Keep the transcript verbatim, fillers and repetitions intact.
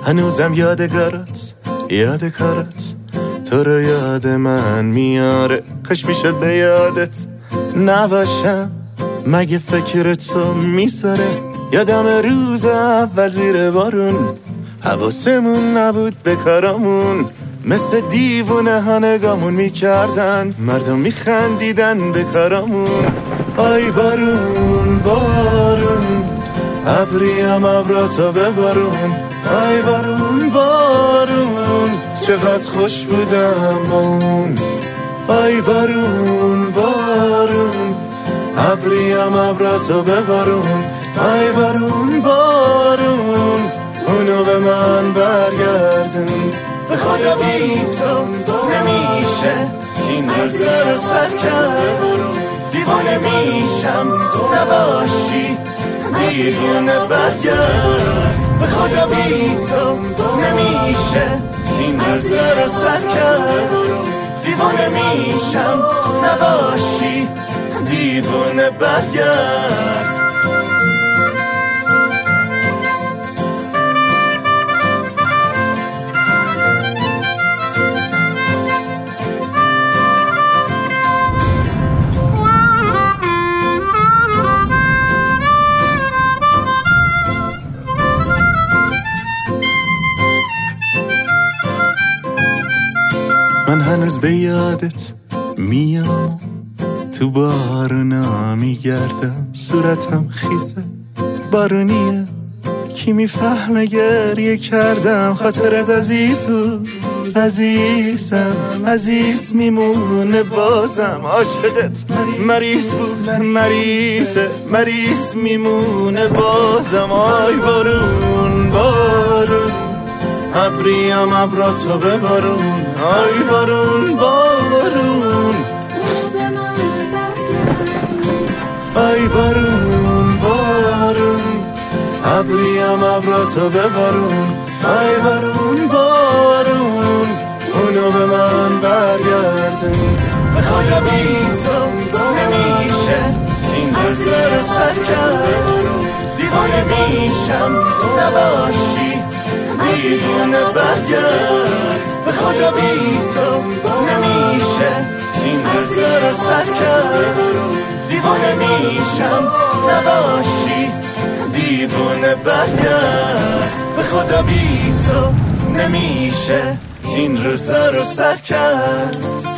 هنوزم یادگارت یادگارت تو رو یاد من میاره. کاش میشد به یادت نباشم، مگه فکر تو میساره. یادم روز اول زیر بارون حواسمون نبود به کارامون، مثل دیوونه ها نگامون میکردن، مردم میخندیدن به کارامون. آی بارون بارون ابریم ابراتو ببارون. آی بارون بارون چقدر خوش بودم با اون. آی بارون بارون ابریم ابراتو ببارون. آی بارون بارون اونو به من برگردون. به خدا بی تو نمیشه این عرضه رو سر کرد. دیوانه میشم نباشی دیوانه برگرد. به خدا بی تو نمیشه این عرضه رو سر کرد. دیوانه میشم نباشی دیوانه برگرد. من هنوز به یادت میام، تو بارونا میگردم، صورتم خیزه بارونیه، کی میفهمه گریه کردم. خاطرت عزیز بود عزیزم، عزیز میمونه بازم. عاشقت مریض بود مریضه، مریض میمونه بازم. آی بارون بارون ابریم ابراتو ببارون. آی بارون بارون آی بارون بارون ابریم ابراتو ببارون. آی بارون بارون اونو به من برگردون. به خدا بی تو نمیشه این عرضه رو سر کرد. دیوانه میشم نباشی دیوانه برگرد. به خدا بی تو نمیشه این عرضه رو سر کرد. دیوانه میشم نباشی دیوانه برگرد. به خدا بی تو نمیشه این روزا رو سر کرد.